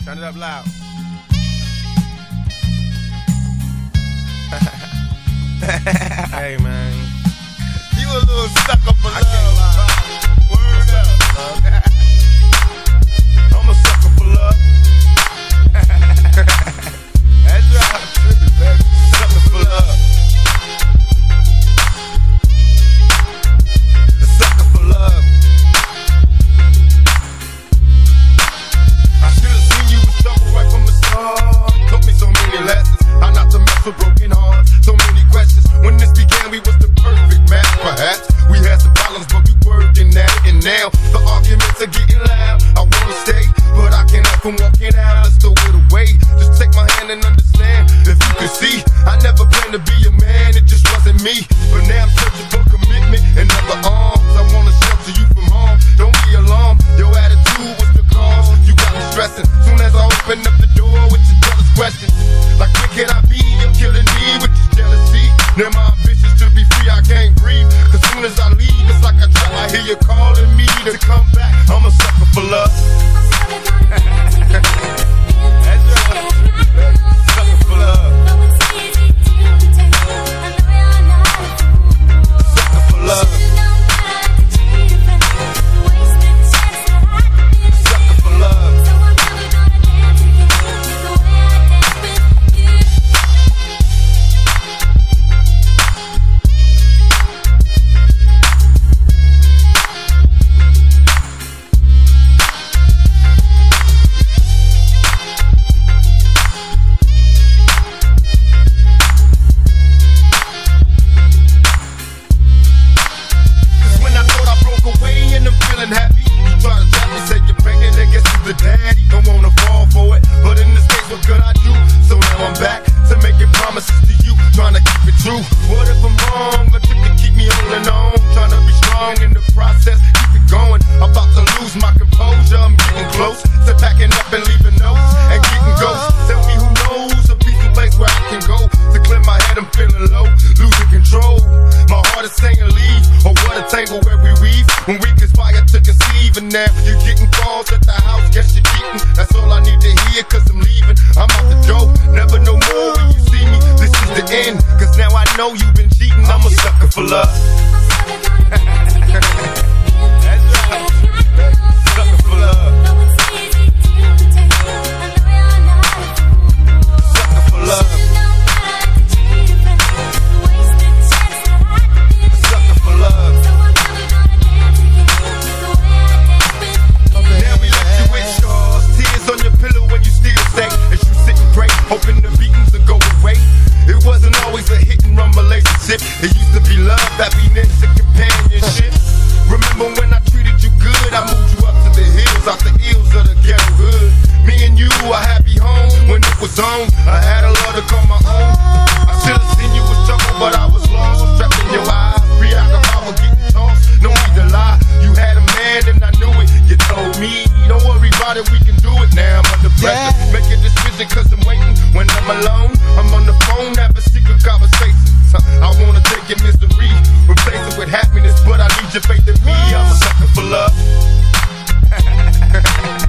Turn it up loud. Hey, man. You a little sucker for love. Word up. I'm a sucker for love. That's right. Sucker for love. A sucker for love. I should have seen you was trouble right from the start. Took me so many lessons. How not to mess with broken hearts. So many questions. When this began, we was the perfect match. Perhaps we had some problems, but we working at it. And now the arguments are getting loud. I wanna stay, but I can't help from walking out. Let's throw it away. Just take my hand and understand. If you can see, I never planned to be a man. It just wasn't me. But now I'm searching for commitment and other arms. I wanna shelter you from harm. Don't be alarmed. Your attitude was the cause. You got me stressing. Soon as I open up the door with your jealous questions, like where can I be? You're killing me with your jealousy. Now my ambitions to be free, I can't breathe. Cause soon as I leave, it's like I try. I hear you calling me to come back. I'm a sucker for love. That's right. Sucker for love. Sucker for love. Sucker for love. Happy, you try to trap me, say you're pregnant, I guess you're the daddy. Don't wanna fall for it, but in this case, what could I do? So now I'm back to making promises to you, trying to keep it true. What if I'm wrong? A trick to keep me holding on, trying to be strong in the process, keep it going. About to lose my composure, I'm getting close to packing up and leaving notes and getting ghosts. Tell me who knows a peaceful place where I can go to clear my head. I'm feeling low, losing control. My heart is saying leave, or what a tangle where we weave when we conspire to conceive. And now you're getting calls at the house, guess you're cheating. That's all I need to hear, cause I'm leaving. I'm out the door, never no more when you see me. This is the end, cause now I know you've been cheating. I'm a sucker for love. That's right. Sucker for love. Sucker for love. Sucker for love. Now we let you with scars, tears on your pillow when you still stay. As you sit and pray, hoping the beatings will go away. It wasn't always a hit and run relationship. It used to be love, happiness, and companionship. Remember when I treated you good? I moved you up to the hills, out the hills of the ghetto hood. Me and you, a happy home when it was on. I had a love to call my own. I should have seen you was trouble, but I was lost. Was trapped in your eyes, preoccupied with getting tossed. No need to lie, you had a man and I knew it. You told me, don't worry about it, we can do it now. I'm under pressure, make a decision cause I'm waiting. When I'm alone, I'm on the phone, having secret conversations. I wanna take your misery, replace it with happiness, but I need your faith in me. I'm a sucker for love.